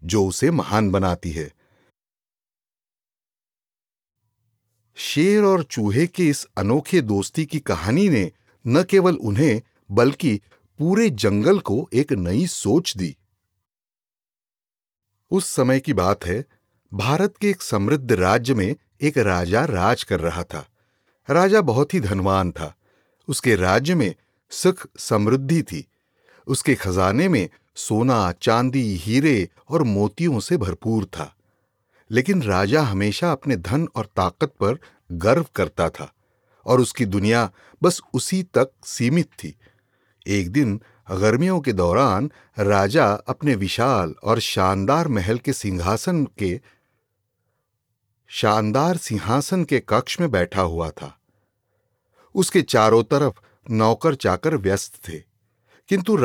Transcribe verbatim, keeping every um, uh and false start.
जो उसे महान बनाती है। शेर और चूहे की इस अनोखे दोस्ती की कहानी ने न केवल उन्हें बल्कि पूरे जंगल को एक नई सोच दी। उस समय की बात है, भारत के एक समृद्ध राज्य में एक राजा राज कर रहा था। राजा बहुत ही धनवान था। उसके राज्य में सुख समृद्धि थी। उसके खजाने में सोना, चांदी, हीरे और मोतियों से भरपूर था। लेकिन राजा हमेशा अपने धन और ताकत पर गर्व करता था और उसकी दुनिया बस उसी तक सीमित थी। एक दिन गर्मियों के दौरान राजा अपने विशाल और शानदार महल के सिंहासन के शानदार सिंहासन के कक्ष में बैठा हुआ था। उसके चारों तरफ नौकर चाकर व्यस्त थे, किंतु